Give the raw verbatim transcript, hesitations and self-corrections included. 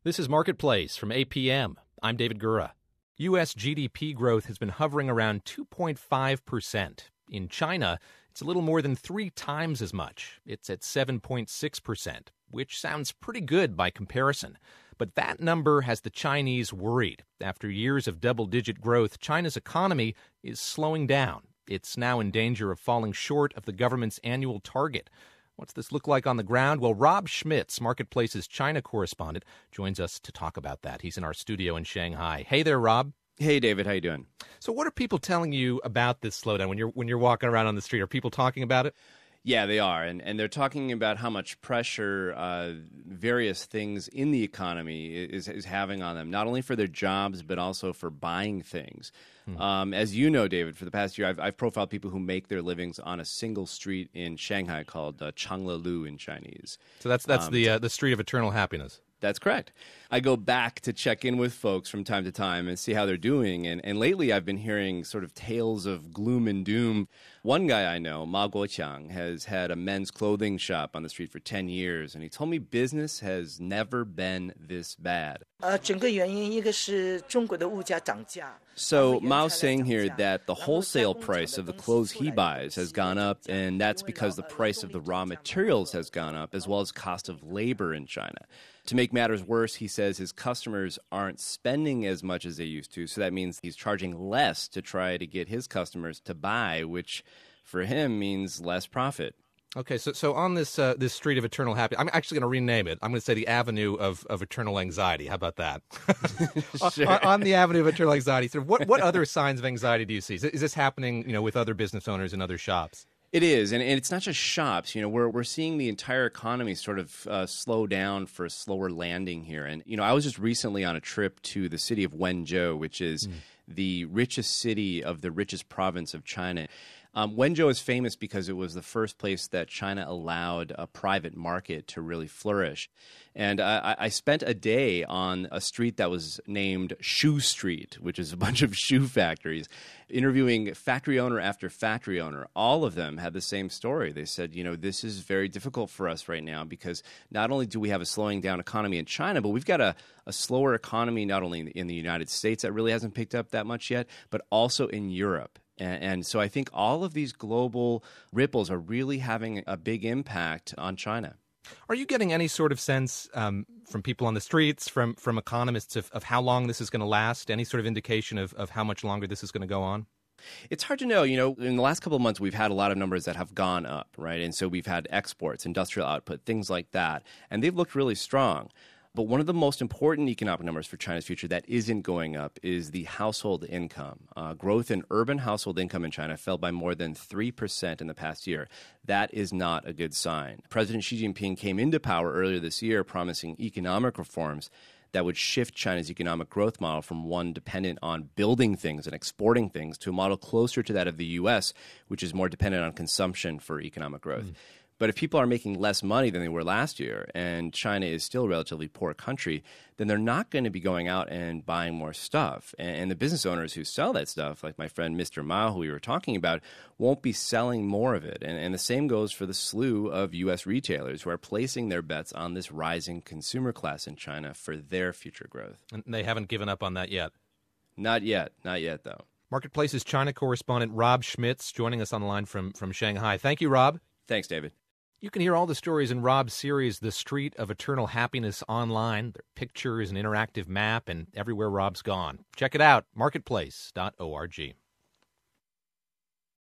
This is Marketplace from A P M. I'm David Gura. U S G D P growth has been hovering around two point five percent. In China, it's a little more than three times as much. It's at seven point six percent, which sounds pretty good by comparison. But that number has the Chinese worried. After years of double-digit growth, China's economy is slowing down. It's now in danger of falling short of the government's annual target. What's this look like on the ground? Well, Rob Schmitz, Marketplace's China correspondent, joins us to talk about that. He's in our studio in Shanghai. Hey there, Rob. Hey, David. How you doing? So what are people telling you about this slowdown when you're when you're walking around on the street? Are people talking about it? Yeah, they are. And, and they're talking about how much pressure uh, various things in the economy is, is having on them, not only for their jobs, but also for buying things. Hmm. Um, as you know, David, for the past year, I've, I've profiled people who make their livings on a single street in Shanghai called uh, Changlelu in Chinese. So that's that's um, the uh, the street of eternal happiness. That's correct. I go back to check in with folks from time to time and see how they're doing. And, and lately I've been hearing sort of tales of gloom and doom. One guy I know, Ma Guoqiang, has had a men's clothing shop on the street for ten years. And he told me business has never been this bad. So Mao's saying here that the wholesale price of the clothes he buys has gone up, and that's because the price of the raw materials has gone up, as well as cost of labor in China. To make matters worse, he says his customers aren't spending as much as they used to, so that means he's charging less to try to get his customers to buy, which for him means less profit. Okay, so so on this uh, this street of eternal happiness, I'm actually going to rename it. I'm going to say the Avenue of, of Eternal Anxiety. How about that? Sure. on, on the Avenue of Eternal Anxiety, sort of what, what other signs of anxiety do you see? Is, is this happening, you know, with other business owners in other shops? It is, and, and it's not just shops. You know, we're we're seeing the entire economy sort of uh, slow down for a slower landing here. And you know, I was just recently on a trip to the city of Wenzhou, which is mm. the richest city of the richest province of China. Um, Wenzhou is famous because it was the first place that China allowed a private market to really flourish. And I, I spent a day on a street that was named Shoe Street, which is a bunch of shoe factories, interviewing factory owner after factory owner. All of them had the same story. They said, you know, this is very difficult for us right now because not only do we have a slowing down economy in China, but we've got a, a slower economy not only in the, in the United States that really hasn't picked up that much yet, but also in Europe. And, and so I think all of these global ripples are really having a big impact on China. Are you getting any sort of sense um, from people on the streets, from, from economists, of, of how long this is going to last? Any sort of indication of, of how much longer this is going to go on? It's hard to know. You know, in the last couple of months, we've had a lot of numbers that have gone up, right? And so we've had exports, industrial output, things like that. And they've looked really strong. But one of the most important economic numbers for China's future that isn't going up is the household income. Uh, growth in urban household income in China fell by more than three percent in the past year. That is not a good sign. President Xi Jinping came into power earlier this year promising economic reforms that would shift China's economic growth model from one dependent on building things and exporting things to a model closer to that of the U S, which is more dependent on consumption for economic growth. Mm. But if people are making less money than they were last year and China is still a relatively poor country, then they're not going to be going out and buying more stuff. And, and the business owners who sell that stuff, like my friend Mister Mao, who we were talking about, won't be selling more of it. And, and the same goes for the slew of U S retailers who are placing their bets on this rising consumer class in China for their future growth. And they haven't given up on that yet? Not yet. Not yet, though. Marketplace's China correspondent Rob Schmitz joining us on the line from, from Shanghai. Thank you, Rob. Thanks, David. You can hear all the stories in Rob's series, The Street of Eternal Happiness, online. There are pictures, an interactive map, and everywhere Rob's gone. Check it out, marketplace dot org.